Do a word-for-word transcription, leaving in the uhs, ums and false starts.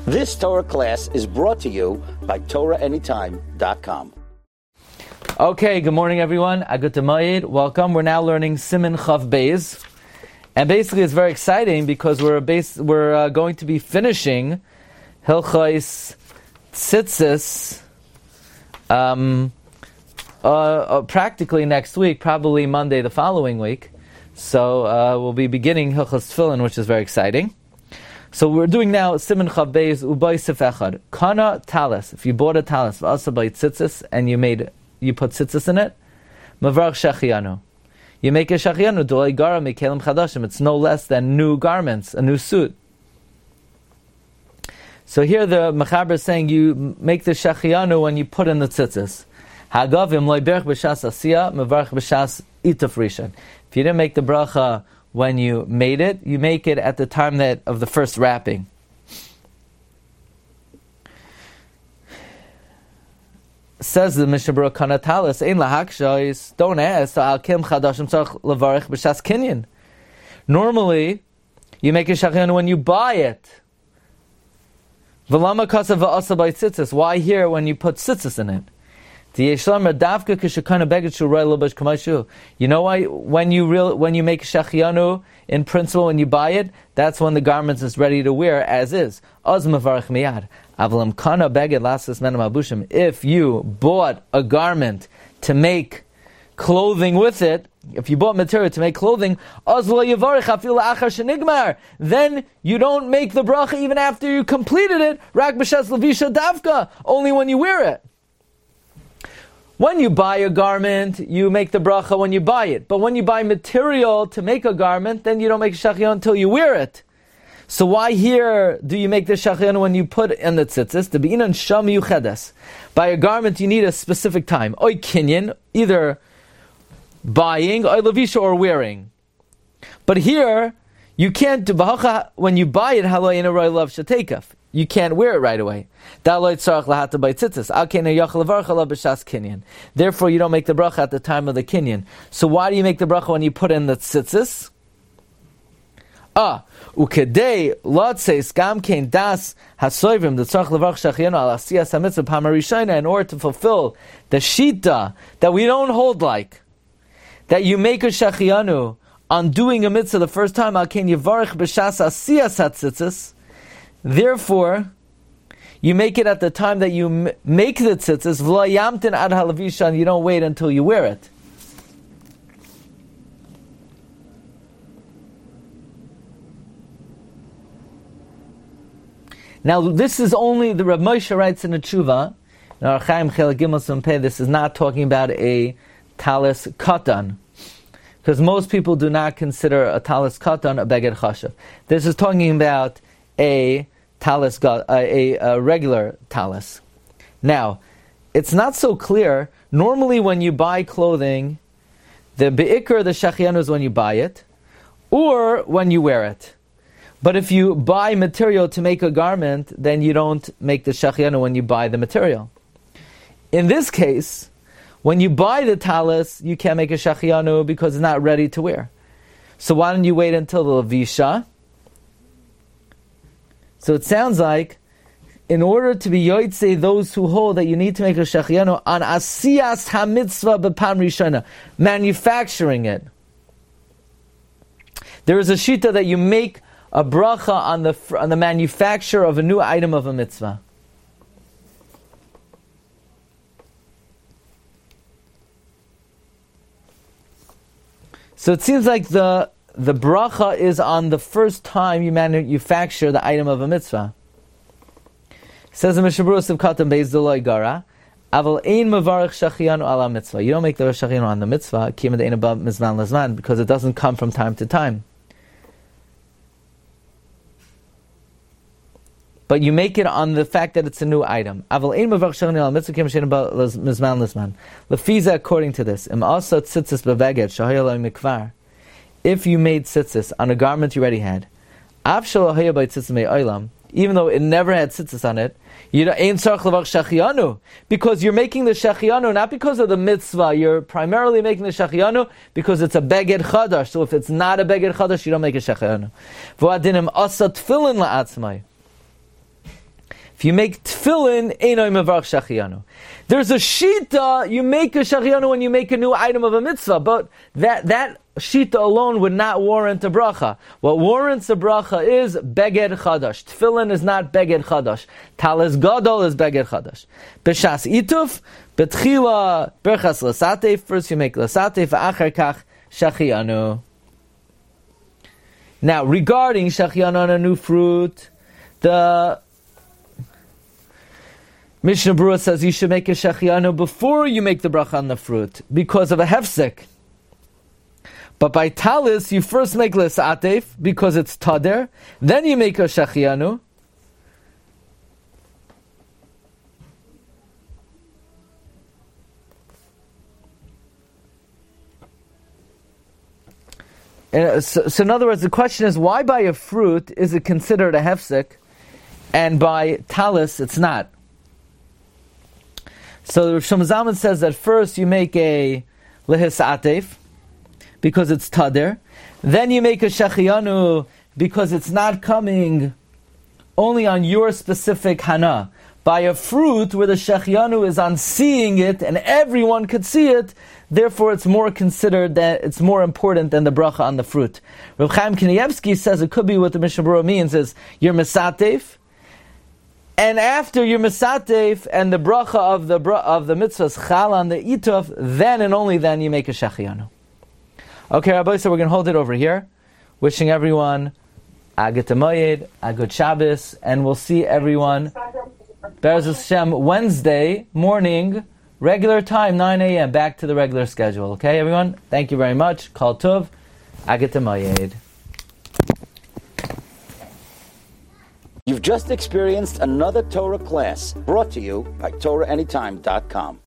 This Torah class is brought to you by Torah Anytime dot com. Okay, good morning everyone. Agut Mayid, welcome. We're now learning Siman Chav Beis. And basically it's very exciting because we're base, we're uh, going to be finishing Hilchos Tzitzis um, uh, uh, practically next week, probably Monday the following week. So uh, we'll be beginning Hilchos Tefillin, which is very exciting. So we're doing now Siman Chav Beis Ubaisif Echad. Kana talis. If you bought a talis v'asa by tzitzis and you made you put tzitzis in it, mavarach shechianu. You make a shechianu d'olei gara mikelim chadashim. It's no less than new garments, a new suit. So here the Mechaber is saying you make the shechianu when you put in the tzitzis. Hagavim loiberch b'shas asiya mavarach b'shas itafrishan. If you didn't make the bracha when you made it, you make it at the time that of the first wrapping. Says the Mishnah Berurah Kanatalis, Ein lahakshais, don't ask, al kim chadashim tzarich levarich b'shas kinyan. Normally, you make a shechianu when you buy it. V'lama kasav v'asa by tzitzis. Why here when you put tzitzis in it? You know why? When you real, when you make shechianu, in principle, when you buy it, that's when the garment is ready to wear as is. If you bought a garment to make clothing with it, if you bought material to make clothing, then you don't make the bracha even after you completed it. Only when you wear it. When you buy a garment, you make the bracha when you buy it. But when you buy material to make a garment, then you don't make a shechianu until you wear it. So why here do you make the shechianu when you put in the tzitzis? To be inan sham yuchedes. By a garment, you need a specific time. Oy kinyan, either buying, oy levisha, or wearing. But here, you can't do bahacha when you buy it. Halo ina roy lav shatekaf. You can't wear it right away. Therefore, you don't make the bracha at the time of the kinyan. So why do you make the bracha when you put in the tzitzis? Ah, ukedei lotzeis gam kein das hasoivim the tzarich levarach shechianu al asiyas hamitzvah pamarishayna, in order to fulfill the shita that we don't hold like that you make a shechianu on doing a mitzvah the first time. Al kein yivarich b'shas asiyas hatzitzis. Therefore, you make it at the time that you m- make the tzitzis, v'la yamtin ad halavishan, you don't wait until you wear it. Now, this is only, the Rav Moshe writes in the Tshuva, in Orach Chaim Chelik Gimel Siman Pei, this is not talking about a talis katan, because most people do not consider a talis katan a beged chashav. This is talking about a talis, a, a, a regular talis. Now, it's not so clear. Normally, when you buy clothing, the be'ikr, the shechianu, is when you buy it, or when you wear it. But if you buy material to make a garment, then you don't make the shechianu when you buy the material. In this case, when you buy the talis, you can't make a shechianu because it's not ready to wear. So why don't you wait until the levisha? So it sounds like, in order to be yotzei those who hold that you need to make a shechianu on asiyas hamitzvah b'pam rishona, manufacturing it. There is a shita that you make a bracha on the on the manufacture of a new item of a mitzvah. So it seems like the The bracha is on the first time you manufacture the item of a mitzvah. It says in Mishnah Berurah Sivkatan Beis D'Loi Gara, Aval ein mavarich shechianu ala mitzvah. You don't make the shechianu on the mitzvah, kiyam de'ein above mizman lezman, because it doesn't come from time to time. But you make it on the fact that it's a new item. Aval ein mavarich shechianu ala mitzvah, kiyam de'ein above mizman lezman. Lefiza, according to this, im asa tzitzis beveged shahaya lo mikvar. If you made tzitzis on a garment you already had, even though it never had tzitzis on it, you know, because you're making the shechianu not because of the mitzvah, you're primarily making the shechianu because it's a beged chadash. So if it's not a beged chadash, you don't make a shechianu. If you make tefillin, einoi mevarch shachianu. There's a shita, you make a shachianu when you make a new item of a mitzvah, but that, that shita alone would not warrant a bracha. What warrants a bracha is beged chadash. Tefillin is not beged chadash. Talis gadol is beged chadash. B'shas ituf, betchila berchas lasatef, first you make lasatef, v'acher kach shachianu. Now, regarding shachianu on a new fruit, the Mishnah Berurah says you should make a shachianu before you make the bracha on the fruit, because of a hefsek. But by talis, you first make lesatef, because it's tader, then you make a shachianu. And so, so in other words, the question is, why by a fruit is it considered a hefsek, and by talis it's not? So Rav Shlomo Zalman says that first you make a lehisatef, because it's tader. Then you make a shachianu, because it's not coming only on your specific hana. By a fruit where the shachianu is on seeing it, and everyone could see it, therefore it's more considered that it's more important than the bracha on the fruit. Rav Chaim Kanievsky says it could be what the Mishnah Berurah means is you're mesatef, and after your mesatef and the bracha of the of the mitzvahs chal on the ituf, then and only then you make a shachianu. Okay, Rabbi, so we're going to hold it over here. Wishing everyone a good Moed, a good Shabbos, and we'll see everyone Be'ez Hashem Wednesday morning, regular time, nine a.m., back to the regular schedule. Okay, everyone? Thank you very much. Kol Tov, a good Moed. You've just experienced another Torah class brought to you by Torah Anytime dot com.